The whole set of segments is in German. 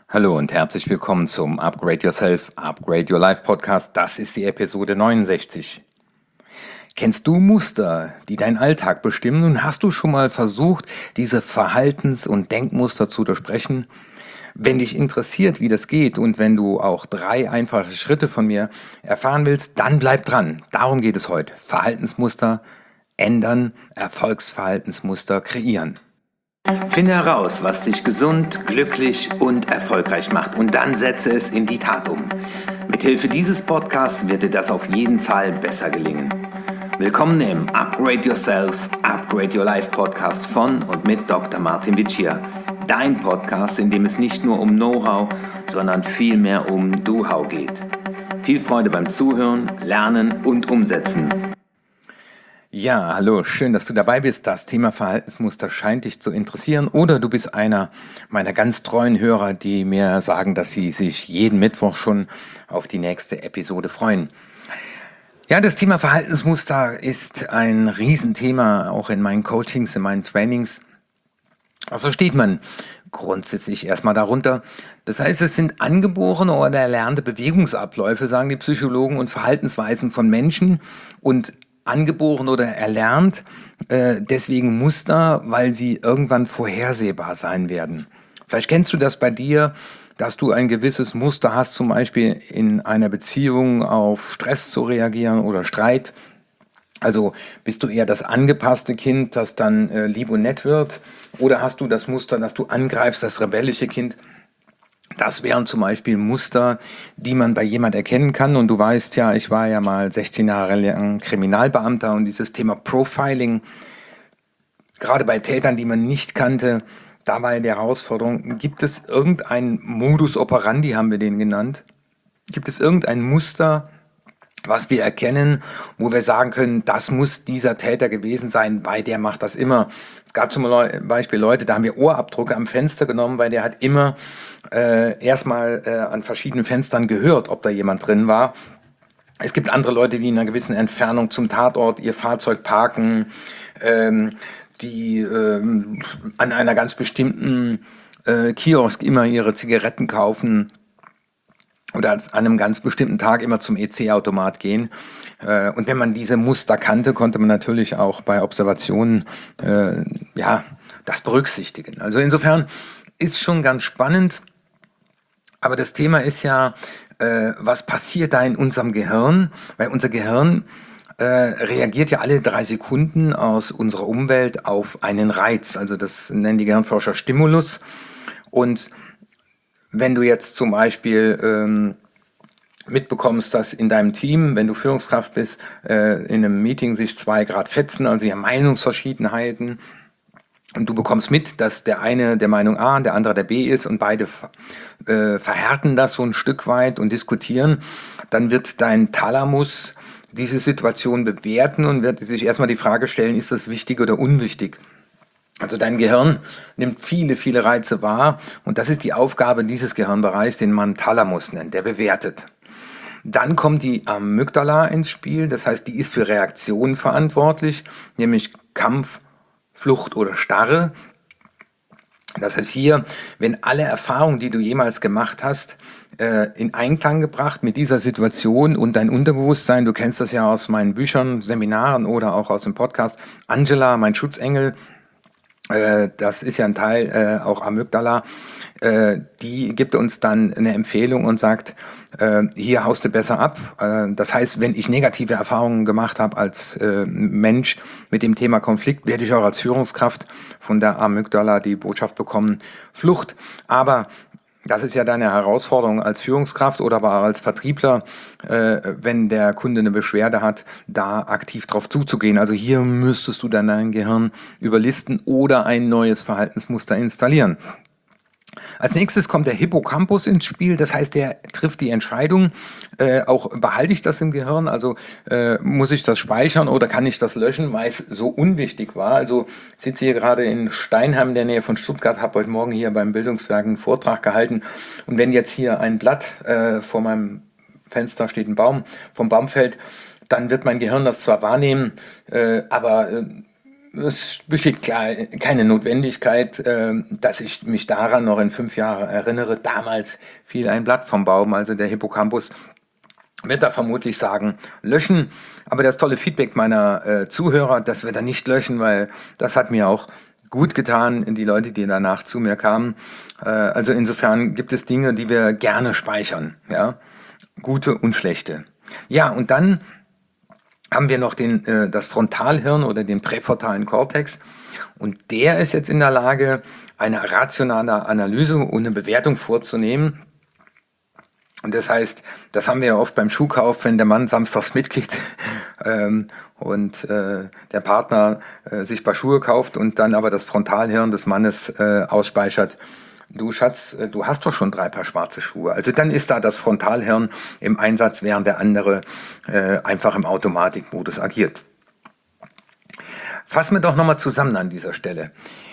Hallo und herzlich willkommen zum Upgrade Yourself, Upgrade Your Life Podcast. Das ist die Episode 69. Kennst du Muster, die deinen Alltag bestimmen? Und hast du schon mal versucht, diese Verhaltens- und Denkmuster zu durchbrechen? Wenn dich interessiert, wie das geht und wenn du auch 3 einfache Schritte von mir erfahren willst, dann bleib dran. Darum geht es heute. Verhaltensmuster ändern, Erfolgsverhaltensmuster kreieren. Finde heraus, was dich gesund, glücklich und erfolgreich macht und dann setze es in die Tat um. Mithilfe dieses Podcasts wird dir das auf jeden Fall besser gelingen. Willkommen im Upgrade Yourself, Upgrade Your Life Podcast von und mit Dr. Martin Vicia. Dein Podcast, in dem es nicht nur um Know-how, sondern vielmehr um Do-how geht. Viel Freude beim Zuhören, Lernen und Umsetzen. Ja, hallo, schön, dass du dabei bist. Das Thema Verhaltensmuster scheint dich zu interessieren oder du bist einer meiner ganz treuen Hörer, die mir sagen, dass sie sich jeden Mittwoch schon auf die nächste Episode freuen. Ja, das Thema Verhaltensmuster ist ein Riesenthema, auch in meinen Coachings, in meinen Trainings. Also steht man grundsätzlich erstmal darunter. Das heißt, es sind angeborene oder erlernte Bewegungsabläufe, sagen die Psychologen, und Verhaltensweisen von Menschen und angeboren oder erlernt, deswegen Muster, weil sie irgendwann vorhersehbar sein werden. Vielleicht kennst du das bei dir, dass du ein gewisses Muster hast, zum Beispiel in einer Beziehung auf Stress zu reagieren oder Streit. Also bist du eher das angepasste Kind, das dann lieb und nett wird? Oder hast du das Muster, dass du angreifst, das rebellische Kind? Das wären zum Beispiel Muster, die man bei jemand erkennen kann. Und du weißt ja, ich war ja mal 16 Jahre lang Kriminalbeamter und dieses Thema Profiling, gerade bei Tätern, die man nicht kannte, da war ja die Herausforderung, gibt es irgendeinen Modus operandi, haben wir den genannt? Gibt es irgendein Muster, was wir erkennen, wo wir sagen können, das muss dieser Täter gewesen sein, weil der macht das immer. Es gab zum Beispiel Leute, da haben wir Ohrabdrücke am Fenster genommen, weil der hat immer erstmal an verschiedenen Fenstern gehört, ob da jemand drin war. Es gibt andere Leute, die in einer gewissen Entfernung zum Tatort ihr Fahrzeug parken, die an einer ganz bestimmten Kiosk immer ihre Zigaretten kaufen oder an einem ganz bestimmten Tag immer zum EC-Automat gehen. Und wenn man diese Muster kannte, konnte man natürlich auch bei Observationen das berücksichtigen. Also insofern ist schon ganz spannend. Aber das Thema ist ja, was passiert da in unserem Gehirn? Weil unser Gehirn reagiert ja alle 3 Sekunden aus unserer Umwelt auf einen Reiz. Also das nennen die Gehirnforscher Stimulus. Und wenn du jetzt zum Beispiel mitbekommst, dass in deinem Team, wenn du Führungskraft bist, in einem Meeting sich 2 Grad fetzen, also ja Meinungsverschiedenheiten, und du bekommst mit, dass der eine der Meinung A und der andere der B ist und beide verhärten das so ein Stück weit und diskutieren, dann wird dein Thalamus diese Situation bewerten und wird sich erstmal die Frage stellen, ist das wichtig oder unwichtig? Also dein Gehirn nimmt viele, viele Reize wahr und das ist die Aufgabe dieses Gehirnbereichs, den man Thalamus nennt, der bewertet. Dann kommt die Amygdala ins Spiel, das heißt, die ist für Reaktionen verantwortlich, nämlich Kampf, Flucht oder Starre. Das heißt hier, wenn alle Erfahrungen, die du jemals gemacht hast, in Einklang gebracht mit dieser Situation und dein Unterbewusstsein, du kennst das ja aus meinen Büchern, Seminaren oder auch aus dem Podcast, Angela, mein Schutzengel, das ist ja ein Teil, auch Amygdala, die gibt uns dann eine Empfehlung und sagt, hier haust du besser ab. Das heißt, wenn ich negative Erfahrungen gemacht habe als Mensch mit dem Thema Konflikt, werde ich auch als Führungskraft von der Amygdala die Botschaft bekommen, Flucht. Aber das ist ja deine Herausforderung als Führungskraft oder aber als Vertriebler, wenn der Kunde eine Beschwerde hat, da aktiv drauf zuzugehen. Also hier müsstest du dann dein Gehirn überlisten oder ein neues Verhaltensmuster installieren. Als nächstes kommt der Hippocampus ins Spiel, das heißt, der trifft die Entscheidung, auch behalte ich das im Gehirn, also muss ich das speichern oder kann ich das löschen, weil es so unwichtig war. Also ich sitze hier gerade in Steinheim in der Nähe von Stuttgart, habe heute Morgen hier beim Bildungswerk einen Vortrag gehalten und wenn jetzt hier ein Blatt vor meinem Fenster steht, ein Baum, vom Baum fällt, dann wird mein Gehirn das zwar wahrnehmen, aber Es besteht keine Notwendigkeit, dass ich mich daran noch in 5 Jahren erinnere. Damals fiel ein Blatt vom Baum, also der Hippocampus wird da vermutlich sagen, löschen. Aber das tolle Feedback meiner Zuhörer, dass wir da nicht löschen, weil das hat mir auch gut getan, die Leute, die danach zu mir kamen. Also insofern gibt es Dinge, die wir gerne speichern, ja, gute und schlechte. Ja, und dann haben wir noch das Frontalhirn oder den präfrontalen Kortex. Und der ist jetzt in der Lage, eine rationale Analyse und eine Bewertung vorzunehmen. Und das heißt, das haben wir ja oft beim Schuhkauf, wenn der Mann samstags mitgeht und der Partner sich ein paar Schuhe kauft und dann aber das Frontalhirn des Mannes ausspeichert. Du Schatz, du hast doch schon 3 Paar schwarze Schuhe. Also dann ist da das Frontalhirn im Einsatz, während der andere einfach im Automatikmodus agiert. Fassen wir doch nochmal zusammen an dieser Stelle.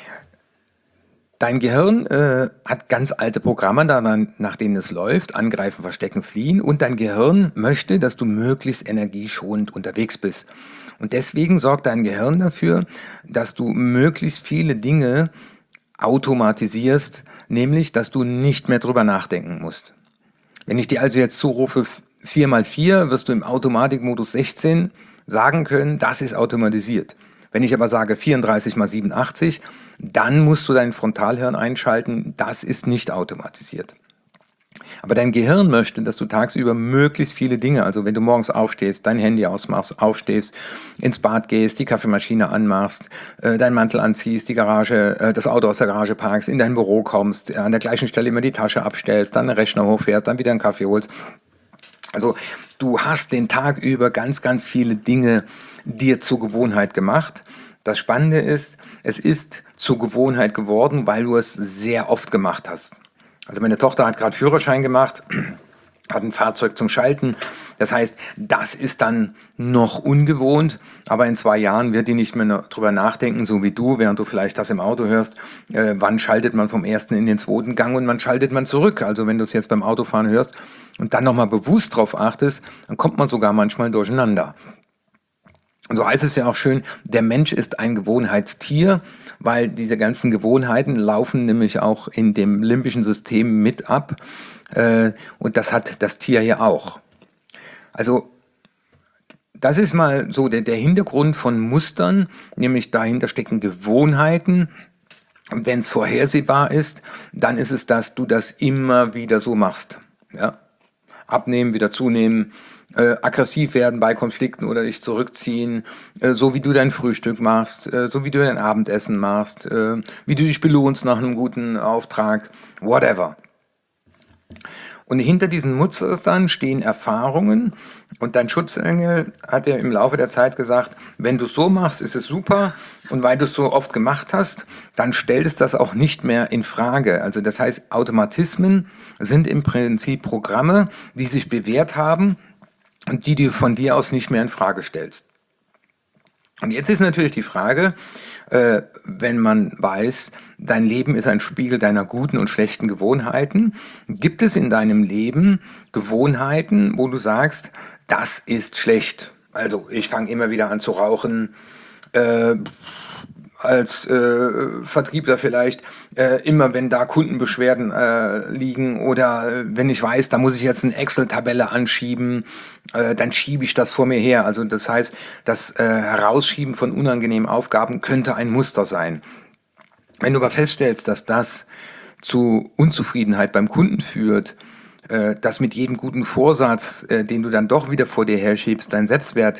Dein Gehirn hat ganz alte Programme, nach denen es läuft, angreifen, verstecken, fliehen. Und dein Gehirn möchte, dass du möglichst energieschonend unterwegs bist. Und deswegen sorgt dein Gehirn dafür, dass du möglichst viele Dinge automatisierst, nämlich, dass du nicht mehr drüber nachdenken musst. Wenn ich dir also jetzt zurufe 4 mal 4, wirst du im Automatikmodus 16 sagen können, das ist automatisiert. Wenn ich aber sage 34 mal 87, dann musst du dein Frontalhirn einschalten, das ist nicht automatisiert. Aber dein Gehirn möchte, dass du tagsüber möglichst viele Dinge, also wenn du morgens aufstehst, dein Handy ausmachst, aufstehst, ins Bad gehst, die Kaffeemaschine anmachst, deinen Mantel anziehst, das Auto aus der Garage parkst, in dein Büro kommst, an der gleichen Stelle immer die Tasche abstellst, dann den Rechner hochfährst, dann wieder einen Kaffee holst. Also du hast den Tag über ganz, ganz viele Dinge dir zur Gewohnheit gemacht. Das Spannende ist, es ist zur Gewohnheit geworden, weil du es sehr oft gemacht hast. Also meine Tochter hat gerade Führerschein gemacht, hat ein Fahrzeug zum Schalten. Das heißt, das ist dann noch ungewohnt, aber in 2 Jahren wird die nicht mehr drüber nachdenken, so wie du, während du vielleicht das im Auto hörst, wann schaltet man vom ersten in den zweiten Gang und wann schaltet man zurück. Also wenn du es jetzt beim Autofahren hörst und dann nochmal bewusst drauf achtest, dann kommt man sogar manchmal durcheinander. Und so heißt es ja auch schön, der Mensch ist ein Gewohnheitstier, weil diese ganzen Gewohnheiten laufen nämlich auch in dem limbischen System mit ab. Und das hat das Tier ja auch. Also das ist mal so der Hintergrund von Mustern, nämlich dahinter stecken Gewohnheiten. Und wenn es vorhersehbar ist, dann ist es, dass du das immer wieder so machst. Ja? Abnehmen, wieder zunehmen, aggressiv werden bei Konflikten oder dich zurückziehen, so wie du dein Frühstück machst, so wie du dein Abendessen machst, wie du dich belohnst nach einem guten Auftrag, whatever. Und hinter diesen Mustern stehen Erfahrungen und dein Schutzengel hat ja im Laufe der Zeit gesagt, wenn du es so machst, ist es super und weil du es so oft gemacht hast, dann stellt es das auch nicht mehr in Frage. Also das heißt, Automatismen sind im Prinzip Programme, die sich bewährt haben und die du von dir aus nicht mehr in Frage stellst. Und jetzt ist natürlich die Frage, wenn man weiß, dein Leben ist ein Spiegel deiner guten und schlechten Gewohnheiten, gibt es in deinem Leben Gewohnheiten, wo du sagst, das ist schlecht. Also ich fange immer wieder an zu rauchen, als Vertriebler vielleicht, immer wenn da Kundenbeschwerden liegen oder wenn ich weiß, da muss ich jetzt eine Excel-Tabelle anschieben, dann schiebe ich das vor mir her. Also das heißt, das Herausschieben von unangenehmen Aufgaben könnte ein Muster sein. Wenn du aber feststellst, dass das zu Unzufriedenheit beim Kunden führt, dass mit jedem guten Vorsatz, den du dann doch wieder vor dir herschiebst, dein Selbstwert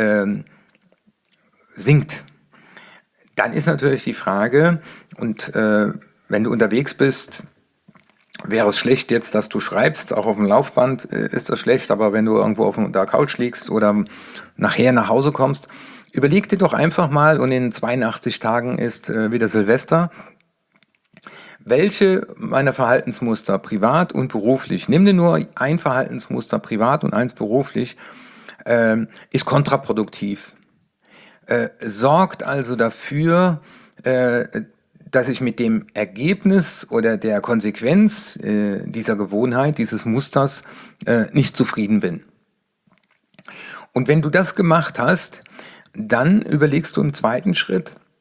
sinkt, dann ist natürlich die Frage, und wenn du unterwegs bist, wäre es schlecht jetzt, dass du schreibst, auch auf dem Laufband ist das schlecht, aber wenn du irgendwo auf der Couch liegst oder nachher nach Hause kommst, überleg dir doch einfach mal, und in 82 Tagen ist wieder Silvester, welche meiner Verhaltensmuster, privat und beruflich, nimm dir nur ein Verhaltensmuster, privat und eins beruflich, ist kontraproduktiv. Sorgt also dafür, dass ich mit dem Ergebnis oder der Konsequenz dieser Gewohnheit, dieses Musters nicht zufrieden bin. Und wenn du das gemacht hast, dann überlegst du im zweiten Schritt,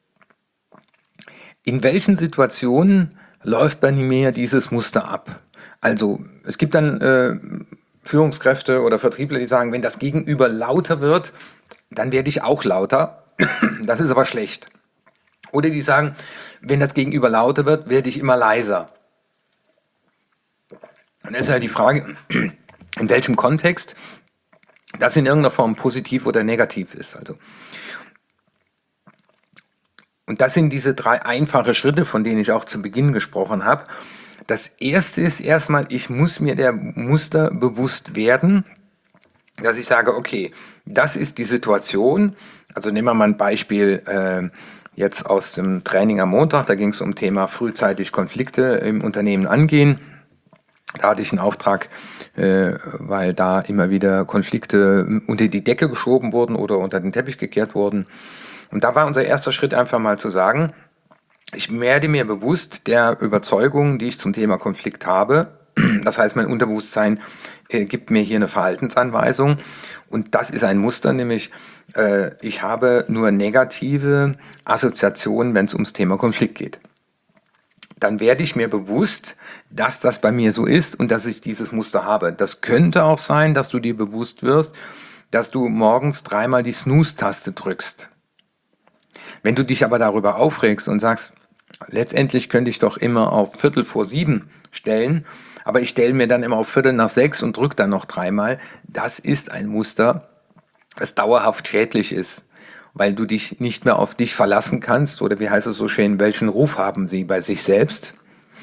In welchen Situationen läuft bei mir dieses Muster ab? Also es gibt dann Führungskräfte oder Vertriebler, die sagen, wenn das Gegenüber lauter wird, dann werde ich auch lauter. Das ist aber schlecht. Oder die sagen, wenn das Gegenüber lauter wird, werde ich immer leiser. Und das ist halt die Frage, in welchem Kontext das in irgendeiner Form positiv oder negativ ist. Also, und das sind diese 3 einfache Schritte, von denen ich auch zu Beginn gesprochen habe. Das erste ist erstmal, ich muss mir der Muster bewusst werden, dass ich sage, okay, das ist die Situation. Also nehmen wir mal ein Beispiel jetzt aus dem Training am Montag, da ging es um Thema frühzeitig Konflikte im Unternehmen angehen. Da hatte ich einen Auftrag, weil da immer wieder Konflikte unter die Decke geschoben wurden oder unter den Teppich gekehrt wurden. Und da war unser erster Schritt einfach mal zu sagen, ich werde mir bewusst der Überzeugung, die ich zum Thema Konflikt habe. Das heißt, mein Unterbewusstsein gibt mir hier eine Verhaltensanweisung. Und das ist ein Muster, nämlich ich habe nur negative Assoziationen, wenn es ums Thema Konflikt geht. Dann werde ich mir bewusst, dass das bei mir so ist und dass ich dieses Muster habe. Das könnte auch sein, dass du dir bewusst wirst, dass du morgens 3-mal die Snooze-Taste drückst. Wenn du dich aber darüber aufregst und sagst, letztendlich könnte ich doch immer auf 6:45 stellen, aber ich stelle mir dann immer auf 5:45 und drücke dann noch 3-mal, das ist ein Muster, das dauerhaft schädlich ist, weil du dich nicht mehr auf dich verlassen kannst, oder wie heißt es so schön, welchen Ruf haben sie bei sich selbst?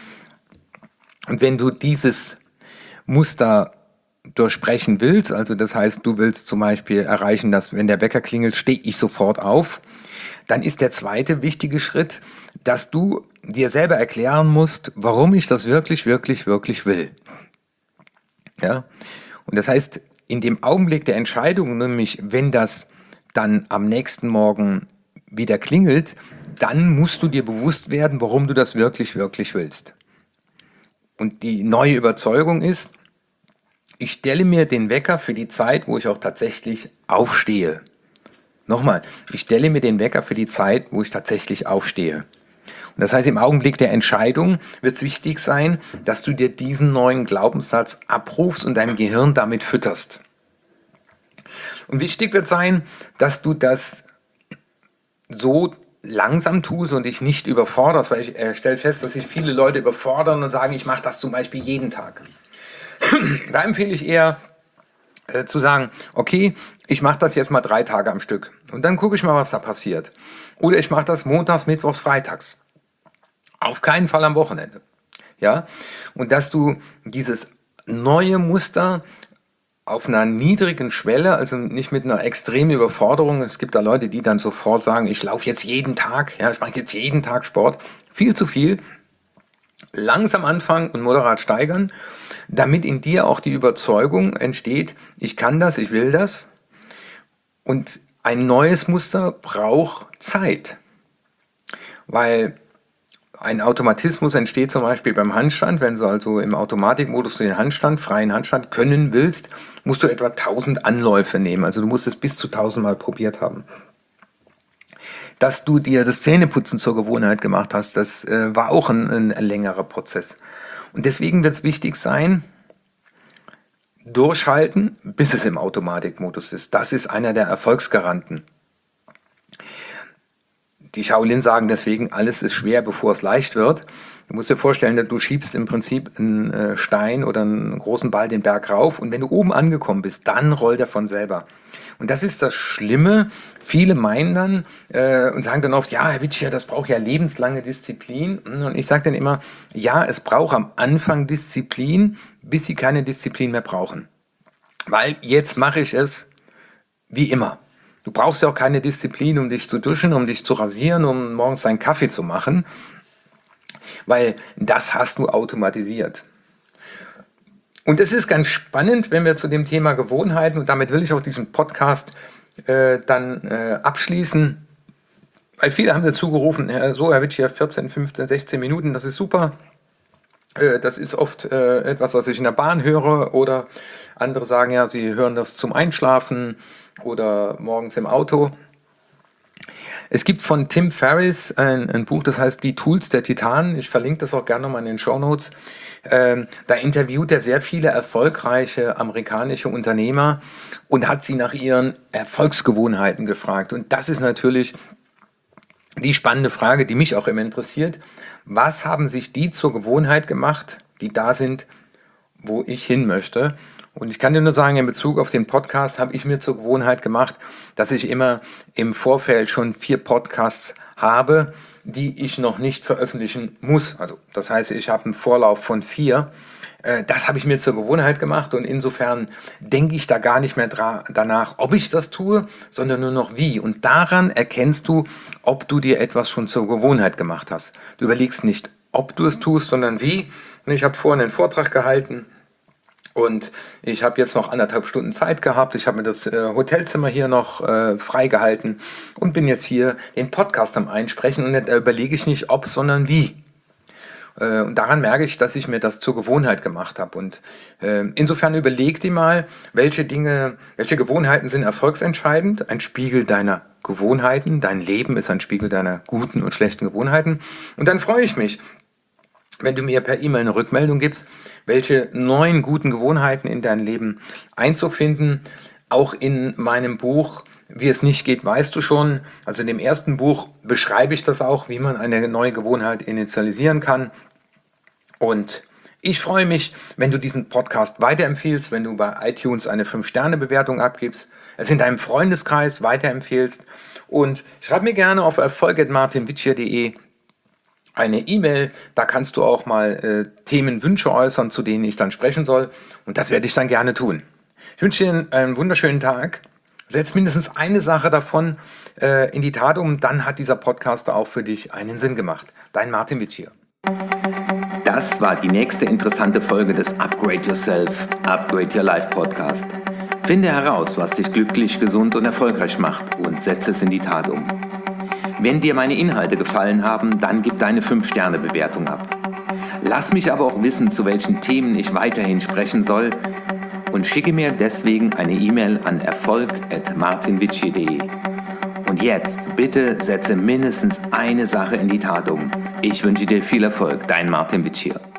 Und wenn du dieses Muster durchbrechen willst, also das heißt, du willst zum Beispiel erreichen, dass wenn der Wecker klingelt, stehe ich sofort auf, dann ist der zweite wichtige Schritt, dass du dir selber erklären musst, warum ich das wirklich, wirklich, wirklich will. Ja? Und das heißt, in dem Augenblick der Entscheidung, nämlich wenn das dann am nächsten Morgen wieder klingelt, dann musst du dir bewusst werden, warum du das wirklich, wirklich willst. Und die neue Überzeugung ist, ich stelle mir den Wecker für die Zeit, wo ich auch tatsächlich aufstehe. Nochmal, ich stelle mir den Wecker für die Zeit, wo ich tatsächlich aufstehe. Und das heißt, im Augenblick der Entscheidung wird es wichtig sein, dass du dir diesen neuen Glaubenssatz abrufst und dein Gehirn damit fütterst. Und wichtig wird sein, dass du das so langsam tust und dich nicht überforderst, weil ich stelle fest, dass sich viele Leute überfordern und sagen, ich mache das zum Beispiel jeden Tag. Da empfehle ich eher zu sagen, okay, ich mache das jetzt mal 3 Tage am Stück und dann gucke ich mal, was da passiert. Oder ich mache das montags, mittwochs, freitags. Auf keinen Fall am Wochenende. Ja? Und dass du dieses neue Muster auf einer niedrigen Schwelle, also nicht mit einer extremen Überforderung. Es gibt da Leute, die dann sofort sagen, ich laufe jetzt jeden Tag, ja, ich mache jetzt jeden Tag Sport. Viel zu viel. Langsam anfangen und moderat steigern, damit in dir auch die Überzeugung entsteht, ich kann das, ich will das. Und ein neues Muster braucht Zeit. Weil ein Automatismus entsteht zum Beispiel beim Handstand. Wenn du also im Automatikmodus den Handstand, freien Handstand können willst, musst du etwa 1000 Anläufe nehmen. Also du musst es bis zu 1000 Mal probiert haben. Dass du dir das Zähneputzen zur Gewohnheit gemacht hast, das war auch ein längerer Prozess. Und deswegen wird es wichtig sein, durchhalten, bis es im Automatikmodus ist. Das ist einer der Erfolgsgaranten. Die Shaolin sagen deswegen, alles ist schwer, bevor es leicht wird. Du musst dir vorstellen, du schiebst im Prinzip einen Stein oder einen großen Ball den Berg rauf und wenn du oben angekommen bist, dann rollt er von selber. Und das ist das Schlimme. Viele meinen dann und sagen dann oft, ja, Herr Witschier, das braucht ja lebenslange Disziplin. Und ich sage dann immer, ja, es braucht am Anfang Disziplin, bis sie keine Disziplin mehr brauchen. Weil jetzt mache ich es wie immer. Du brauchst ja auch keine Disziplin, um dich zu duschen, um dich zu rasieren, um morgens deinen Kaffee zu machen, weil das hast du automatisiert. Und es ist ganz spannend, wenn wir zu dem Thema Gewohnheiten, und damit will ich auch diesen Podcast abschließen, weil viele haben dazu gerufen, so Herr Witschier, 14, 15, 16 Minuten, das ist super. Das ist oft etwas, was ich in der Bahn höre, oder andere sagen ja, sie hören das zum Einschlafen oder morgens im Auto. Es gibt von Tim Ferriss ein Buch, das heißt Die Tools der Titanen. Ich verlinke das auch gerne nochmal in den Shownotes. Da interviewt er sehr viele erfolgreiche amerikanische Unternehmer und hat sie nach ihren Erfolgsgewohnheiten gefragt. Und das ist natürlich die spannende Frage, die mich auch immer interessiert. Was haben sich die zur Gewohnheit gemacht, die da sind, wo ich hin möchte? Und ich kann dir nur sagen, in Bezug auf den Podcast habe ich mir zur Gewohnheit gemacht, dass ich immer im Vorfeld schon 4 Podcasts habe, die ich noch nicht veröffentlichen muss. Also das heißt, ich habe einen Vorlauf von 4. Das habe ich mir zur Gewohnheit gemacht und insofern denke ich da gar nicht mehr danach, ob ich das tue, sondern nur noch wie. Und daran erkennst du, ob du dir etwas schon zur Gewohnheit gemacht hast. Du überlegst nicht, ob du es tust, sondern wie. Und ich habe vorhin einen Vortrag gehalten. Und ich habe jetzt noch 1,5 Stunden Zeit gehabt. Ich habe mir das Hotelzimmer hier noch freigehalten und bin jetzt hier den Podcast am Einsprechen. Und da überlege ich nicht, ob, sondern wie. Und daran merke ich, dass ich mir das zur Gewohnheit gemacht habe. Und insofern überleg dir mal, welche Gewohnheiten sind erfolgsentscheidend. Ein Spiegel deiner Gewohnheiten. Dein Leben ist ein Spiegel deiner guten und schlechten Gewohnheiten. Und dann freue ich mich, wenn du mir per E-Mail eine Rückmeldung gibst, welche neuen guten Gewohnheiten in dein Leben Einzug finden. Auch in meinem Buch Wie es nicht geht, weißt du schon. Also in dem ersten Buch beschreibe ich das auch, wie man eine neue Gewohnheit initialisieren kann. Und ich freue mich, wenn du diesen Podcast weiterempfiehlst, wenn du bei iTunes eine 5-Sterne-Bewertung abgibst, es in deinem Freundeskreis weiterempfiehlst und schreib mir gerne auf erfolg@martinvicia.de eine E-Mail, da kannst du auch mal Themenwünsche äußern, zu denen ich dann sprechen soll und das werde ich dann gerne tun. Ich wünsche dir einen wunderschönen Tag, setz mindestens eine Sache davon in die Tat um, dann hat dieser Podcast auch für dich einen Sinn gemacht. Dein Martin Vicia. Das war die nächste interessante Folge des Upgrade Yourself, Upgrade Your Life Podcast. Finde heraus, was dich glücklich, gesund und erfolgreich macht und setze es in die Tat um. Wenn dir meine Inhalte gefallen haben, dann gib deine 5-Sterne-Bewertung ab. Lass mich aber auch wissen, zu welchen Themen ich weiterhin sprechen soll und schicke mir deswegen eine E-Mail an erfolg@martinvici.de. Und jetzt bitte setze mindestens eine Sache in die Tat um. Ich wünsche dir viel Erfolg, dein Martin Vicia.